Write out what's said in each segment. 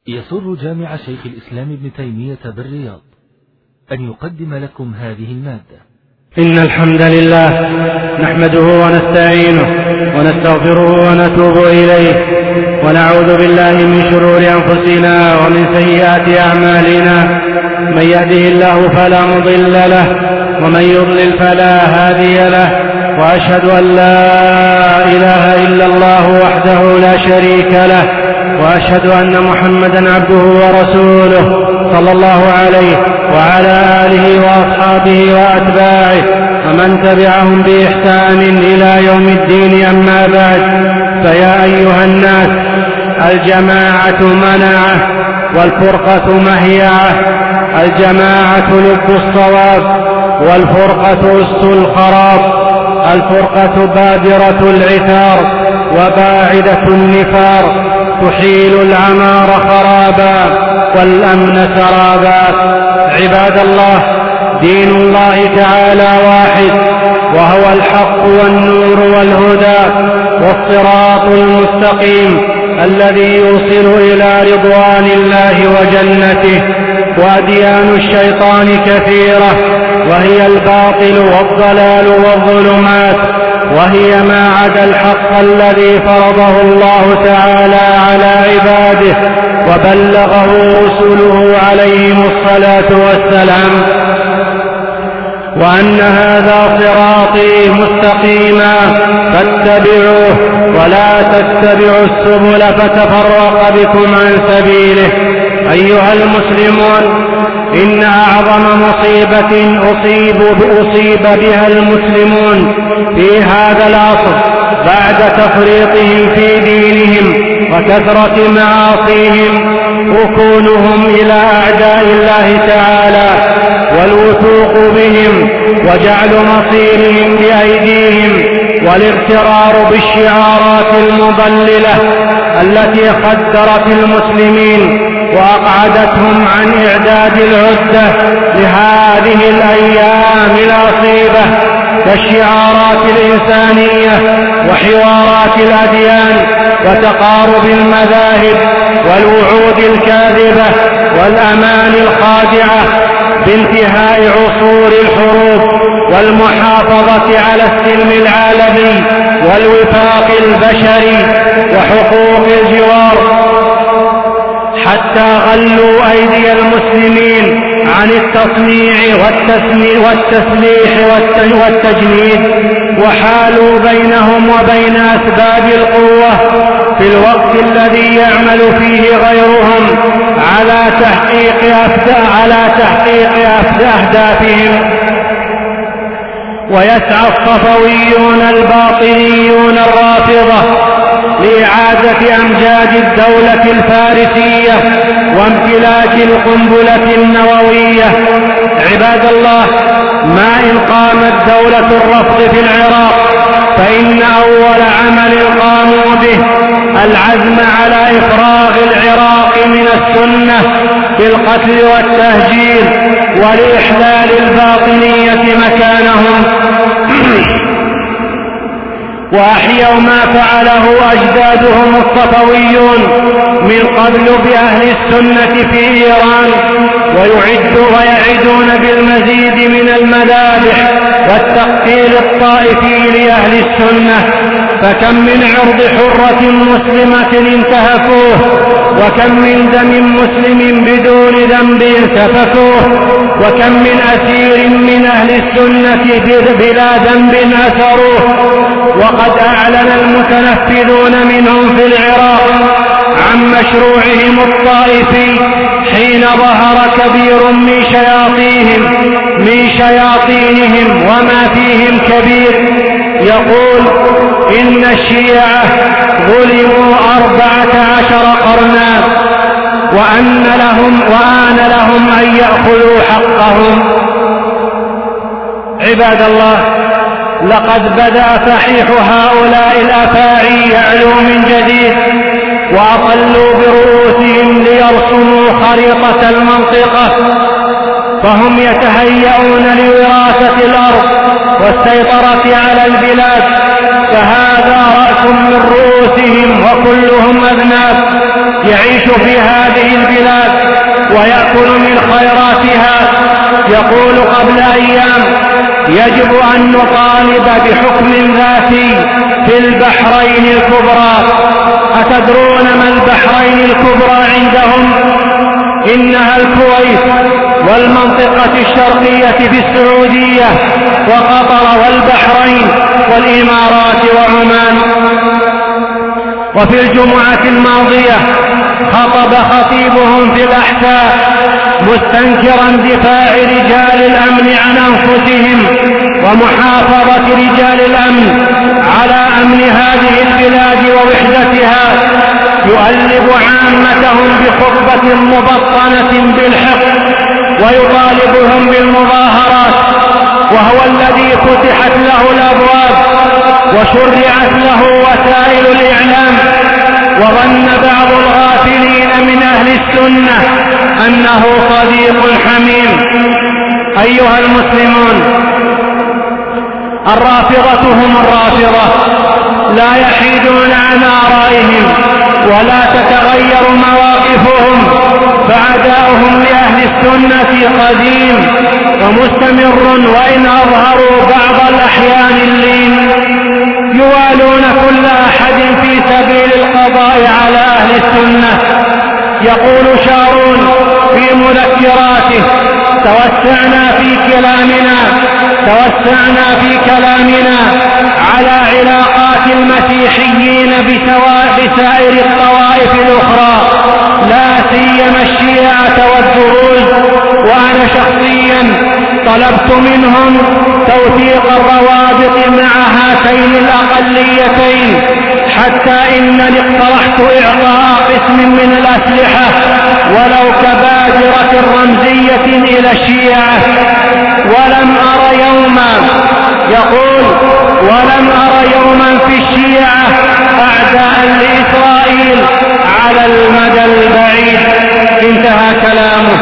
يسر جامع شيخ الإسلام ابن تيمية بالرياض أن يقدم لكم هذه المادة. إن الحمد لله نحمده ونستعينه ونستغفره ونتوب إليه ونعوذ بالله من شرور أنفسنا ومن سيئات أعمالنا. من يهده الله فلا مضل له ومن يضلل فلا هادي له، وأشهد أن لا إله إلا الله وحده لا شريك له، وأشهد أن محمدا عبده ورسوله صلى الله عليه وعلى آله وأصحابه وأتباعه ومن تبعهم بإحسان إلى يوم الدين. أما بعد، فيا أيها الناس، الجماعة مناعة والفرقة مهيعة. الجماعة لب الصواب والفرقة أس الخراب. الفرقة بادرة العثار وباعدة النفار، تحيل العمار خرابا والأمن سرابا. عباد الله، دين الله تعالى واحد، وهو الحق والنور والهدى والصراط المستقيم الذي يوصل إلى رضوان الله وجنته. وأديان الشيطان كثيرة، وهي الباطل والضلال والظلمات، وهي ما عدا الحق الذي فرضه الله تعالى على عباده وبلغه رسله عليهم الصلاة والسلام، وأن هذا صراطي مستقيما فاتبعوه ولا تتبعوا السبل فتفرق بكم عن سبيله. أيها المسلمون، إن أعظم مصيبة أصيب بها المسلمون في هذا العصر بعد تفريطهم في دينهم وكثرة معاصيهم ركونهم إلى أعداء الله تعالى والوثوق بهم وجعل مصيرهم بأيديهم، والاغترار بالشعارات المضللة التي خدرت المسلمين وأقعدتهم عن إعداد العدة لهذه الأيام العصيبة، كالشعارات الإنسانية وحوارات الأديان وتقارب المذاهب والوعود الكاذبة والأماني الخادعة بانتهاء عصور الحروب والمحافظة على السلم العالمي والوفاق البشري وحقوق الجوار، حتى غلوا أيدي المسلمين عن التصنيع والتسليح والتجنيد، وحالوا بينهم وبين أسباب القوة في الوقت الذي يعمل فيه غيرهم على تحقيق أهدافهم. ويسعى الصفويون الباطنيون الرافضة لإعادة أمجاد الدولة الفارسية وامتلاك القنبلة النووية. عباد الله، ما إن قامت دولة الرفض في العراق، فإن أول عمل قاموا به العزم على إفراغ العراق من السنة بالقتل والتهجير ولإحلال الباطنية مكانهم، وأحيوا ما فعله أجدادهم الصفويون من قبل بأهل السنة في إيران، ويعدون بالمزيد من المذابح والتقتيل الطائفي لأهل السنة. فكم من عرض حرة مسلمة انتهكوه، وكم من دم مسلم بدون ذنب سفكوه، وكم من أسير من أهل السنة بلا ذنب أسروه. وقد أعلن المتنفذون منهم في العراق عن مشروعهم الطائفي حين ظهر كبير من شياطينهم وما فيهم كبير يقول إن الشيعة ظلموا 14 قرنا وآن لهم أن يأخذوا حقهم. عباد الله، لقد بدأ فحيح هؤلاء الأفاعي يعلو من جديد، وأطلوا برؤوسهم ليرسموا خريطة المنطقة، فهم يتهيئون لوراثة الأرض والسيطرة على البلاد، فهذا رأس من رؤوسهم وكلهم أذناب، يعيش في هذه البلاد ويأكل من خيراتها. يقول قبل أيام: يجب أن نطالب بحكم ذاتي في البحرين الكبرى. أتدرون ما البحرين الكبرى عندهم؟ إنها الكويت والمنطقة الشرقية في السعودية وقطر والبحرين والإمارات وعمان. وفي الجمعة الماضية خطب خطيبهم في الأحساء مستنكرا دفاع رجال الأمن عن أنفسهم ومحافظة رجال الأمن على أمن هذه البلاد ووحدتها، يؤلب عامتهم بخطبة مبطنة بالحق ويطالبهم بالمظاهرات، وهو الذي فتحت له الأبواب وشرعت له وسائل الإعلام. وظن بعض الغافلين من أهل السنة أنه صديق حميم. أيها المسلمون، الرافضة هم الرافضة، لا يحيدون عن آرائهم ولا تتغير مواقفهم، فعداؤهم لأهل السنة قديم ومستمر، وإن أظهروا بعض الأحيان اللين. يوالون كل أحد في سبيل القضاء على أهل السنة. يقول شارون في مذكراته: توسعنا في كلامنا على علاقات المسيحيين بسائر الطوائف الأخرى، لا سيما الشيعة والدروز. وأنا شخصيا طلبت منهم توثيق الروابط مع هاتين الأقليتين، حتى إنني اقترحت إعطاء قسم من الأسلحة ولو كبادرة رمزية إلى الشيعة. ولم أر يوما في الشيعة أعداء لإسرائيل على المدى البعيد. انتهى كلامه.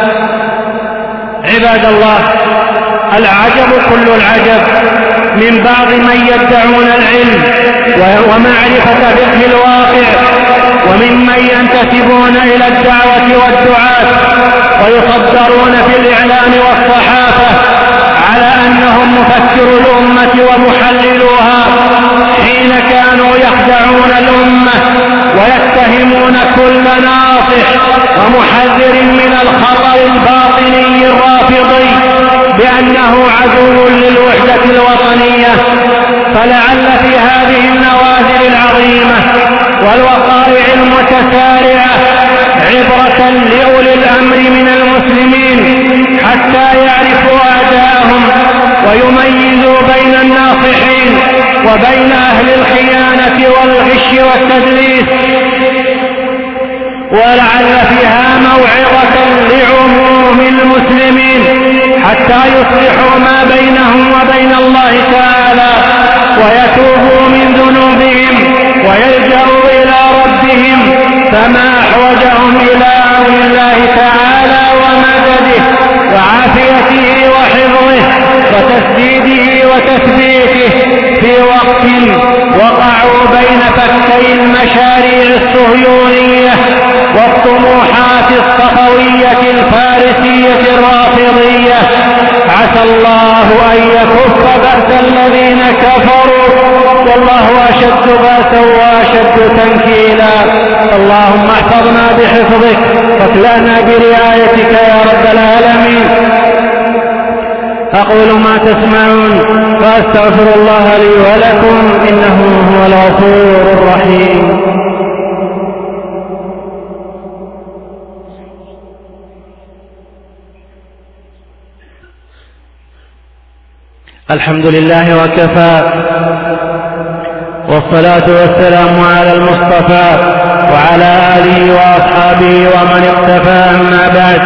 عباد الله، العجب كل العجب من بعض من يدعون العلم ومعرفة فقه الواقع، وممن ينتسبون إلى الدعوة والدعاة ويصدرون في الإعلام والصحافة على أنهم مفكرو الأمة ومحللوها، حين كانوا يخدعون الأمة ويتهمون كل ناصح ومحذر من الخطر الباطني الرافضي بأنه عدو للوحدة الوطنية. فلعل في هذه النوازل العظيمة والوقائع المتسارعة عبرة لأولي الأمر من المسلمين، حتى يعرفوا أعداءهم ويميزوا بين الناصحين وبين أهل الخيانة والغش والتدليس. ولعل فيها موعظة لعموم المسلمين حتى يصلحوا ما بينهم وبين الله تعالى ويتوبوا من ذنوبهم ويلجأوا إلى ربهم، فما أحوجهم إلى عون الله تعالى ومدده وعافيته وحفظه وتسديده وتثبيته في وقت وقعوا بين فكي المشاريع الصهيونية والطموحات الصفوية الفارسية الرافضية. عسى الله أن يكف بأس الذين كفروا، والله أشد بأسا وأشد تنكيلا. اللهم احفظنا بحفظك واكلأنا برعايتك يا رب العالمين. أقول ما تسمعون فأستغفر الله لي ولكم، إنه هو الغفور الرحيم. الحمد لله وكفى، والصلاة والسلام على المصطفى وعلى آله وأصحابه ومن اقتفى. أما بعد،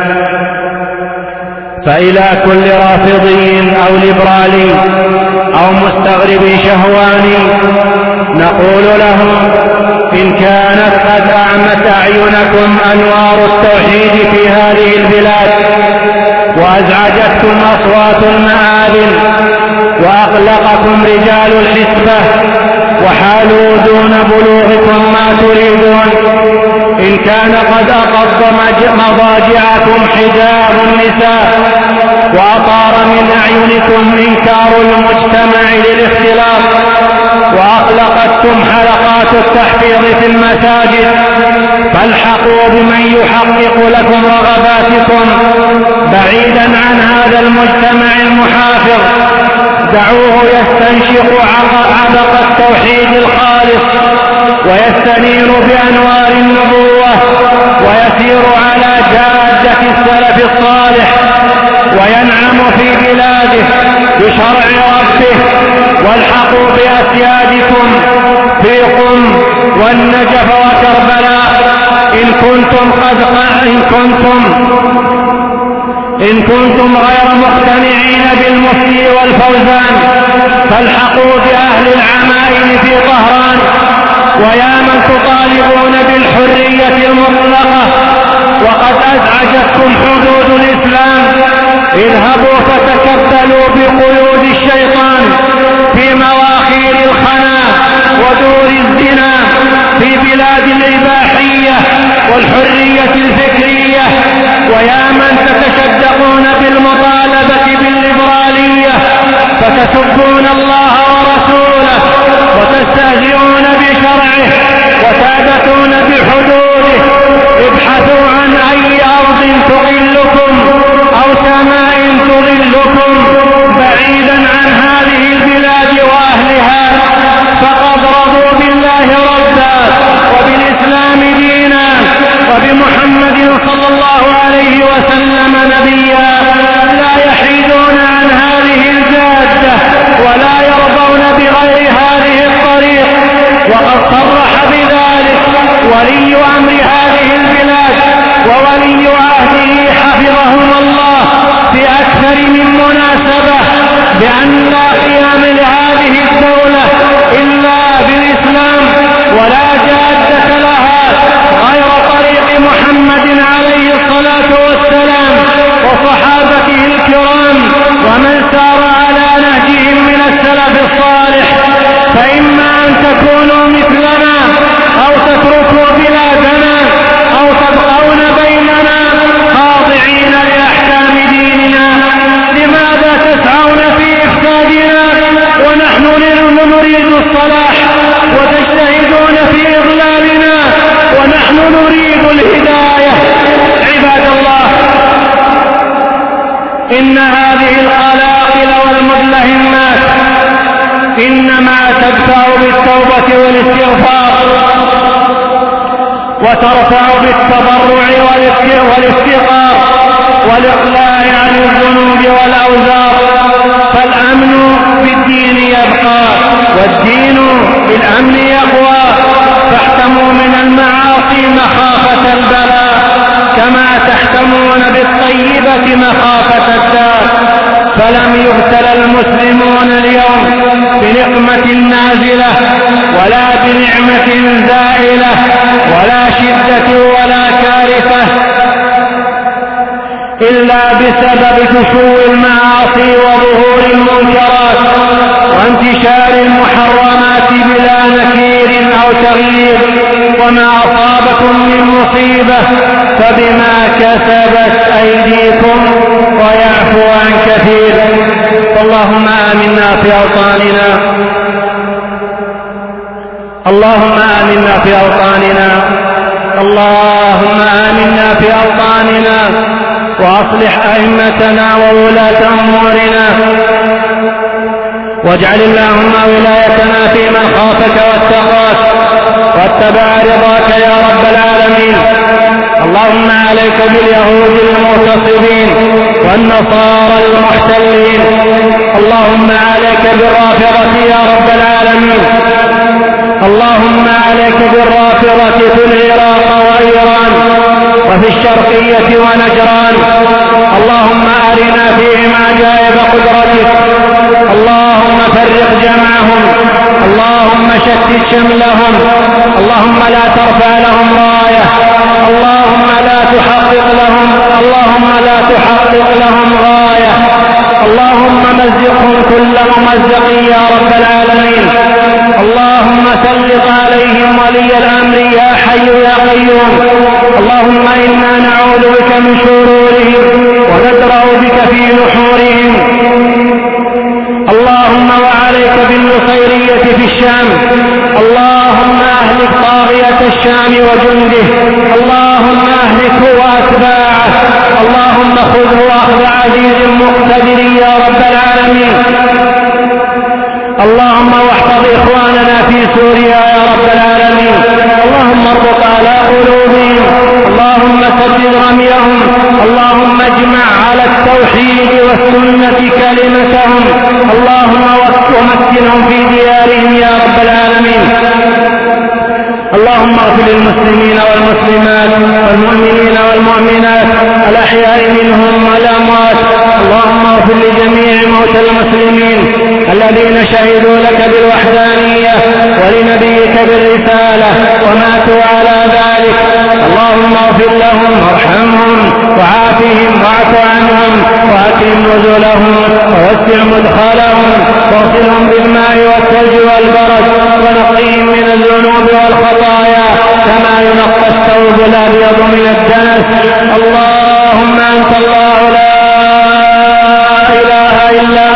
فإلى كل رافضي أو ليبرالي أو مستغرب شهواني نقول لهم: إن كانت قد أعمت أعينكم أنوار التوحيد في هذه البلاد وأزعجتكم أصوات المآذن وأقلقكم رجال الحسبة وحالوا دون بلوغكم ما تريدون. إن كان قد أقض مضاجعكم حجاب النساء وأطار من أعينكم إنكار المجتمع للاختلاط وأقلقتكم حلقات التحفيظ في المساجد فالحقوا بمن يحقق لكم رغباتكم بعيدا عن هذا المجتمع المحافظ. دعوه يستنشق عبق التوحيد الخالص ويستنير بأنوار النبوة ويسير على جادة السلف الصالح وينعم في بلاده بشرع ربه. والحقوا بأسيادكم في قم والنجف وكربلاء إن كنتم غير مقتنعين بالمفتي والفوزان فالحقوا بأهل العمائم في طهران. ويا من تطالبون بالحرية المطلقة وقد أزعجتكم حدود الإسلام اذهبوا فتكبلوا بقيود الشيطان في مواخير الخنا ودور الزنا في بلاد الإباحية والحرية الفكرية. ويا من تتشدقون بالمطالبة بالليبرالية فتسبون الله ورسوله وتستهزئون بشرعه وتعبثون بحدوده. ابحثوا عن أي أرض تضلكم أو سماء تضلكم بعيدا عن هذه البلاد وأهلها فقد رضوا بالله ربا وبالإسلام دينا وبمحمد صلى الله عليه وسلم نبيا. لا يحيدون عن هذه الجادة ولا يرضون بغير هذه الطريق. وقد صرح بذلك ولي أمر هذه البلاد وولي عهده حفظهم الله في أكثر من مناسبة بأن لا قيام لهذه الدولة إلا بالإسلام ولا جادة لها غير طريق محمد عليه الصلاة والسلام وصحابته الكرام ومن سار على نهجهم من السلف الصالح. فإما أن تكونوا مثلنا أو تتركوا بلادنا أو تبقون بيننا خاضعين لأحكام ديننا. لماذا تسعون في إفسادنا ونحن نريد الصلاح وتجتهدون في إضلالنا ونحن نريد الهداية؟ عباد الله، إن هذه القلاقل والمدلهمات إنما تدفع بالتوبة والاستغفار وترفع بالتضرع والافتقار والإقلاع عن الذنوب والأوزار. فالأمن بالدين يبقى والدين بالأمن يقوى. فاحتموا من المعاصي مخافة البلاء كما تحتمون بالطيبة مخافة الدار. فلم يبتلى المسلمون اليوم بنقمة نازلة ولا بنعمة زائلة ولا شدة ولا كارثة إلا بسبب تشوي المعاصي وظهور المنكرات وانتشار المحرمات بلا نكير أو تغيير. وما أصابكم من مصيبة فبما كسبت أيديكم ويعفو عن كثير. اللهم آمنا في أوطاننا، اللهم آمنا في أوطاننا، اللهم آمنا في أوطاننا وأصلح أئمتنا وولاة أمورنا واجعل اللهم ولايتنا في من خافك واتقاك واتبع رضاك يا رب العالمين. اللهم عليك باليهود المغتصبين والنصارى المحتلين. اللهم عليك بالرافضة يا رب العالمين. اللهم عليك بالرافضة في العراق وإيران وفي الشرقية ونجران. اللهم أرنا فيهم عجائب قدرتك. اللهم فرق جمعهم، اللهم شتت شملهم، اللهم لا ترفع لهم راية، اللهم لا تحقق لهم، اللهم لا تحقق لهم غاية. اللهم مزقهم كلهم الممزق يا رب العالمين. اللهم سلط عليهم ولي الأمر يا حي يا قيوم. اللهم إنا نعوذ بك من شرورهم وندرأ بك في نحورهم. اللهم وعليك بالنصيرية في الشام. اللهم أهلك طاغية الشام وجنده. اللهم أهلكه وأتباعه. اللهم خذه أخذ عزيز مقتدر يا رب العالمين. اللهم واحفظ إخواننا في سوريا يا رب العالمين. اللهم اربط على قلوبهم. اللهم سدد رميهم. اللهم اجمع على التوحيد والسنة كلمتهم. اللهم ومكنهم في ديارهم يا رب العالمين. اللهم اغفر للمسلمين والمسلمات والمؤمنين والمؤمنات الأحياء منهم والأموات. اللهم اغفر لجميع موتى المسلمين الذين شهدوا لك بالوحدانية ولنبيك بالرسالة وماتوا على ذلك. اللهم اغفر لهم وارحمهم وعافهم واعف عنهم وأكرم نزلهم ووسع مدخلهم واغسلهم بالماء والثلج والبرد ونقيهم من الذنوب والخطايا كما ينقى الثوب الأبيض من الدنس. اللهم أنت الله لا إله إلا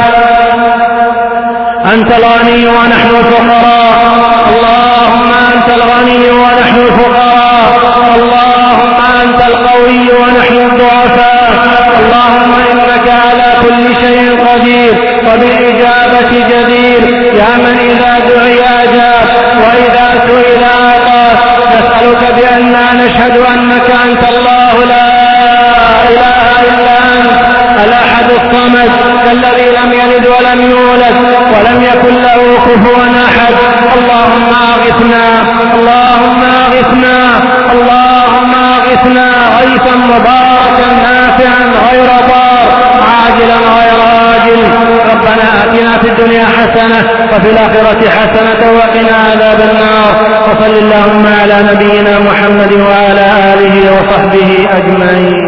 أنت الغني ونحن الفقراء. اللهم أنت الغني ونحن الفقراء. اللهم أنت القوي ونحن الضعفاء. اللهم إنك على كل شيء قدير وبالإجابة جدير يا من إذا دعي أجاب وإذا سئل أعطى. نسألك بأننا نشهد أنك أنت الله لا إله إلا أنت الأحد الصمد الذي لم يلد ولم يولد ولم يكن له كفوا أحد. اللهم أغثنا. اللهم أغثنا. اللهم أغثنا غيثا مباركا نافعا غير ضار عاجلا غير آجل. ربنا آتنا في الدنيا حسنة وفي الآخرة حسنة وقنا عذاب النار. وصل اللهم على نبينا محمد وعلى آله وصحبه أجمعين.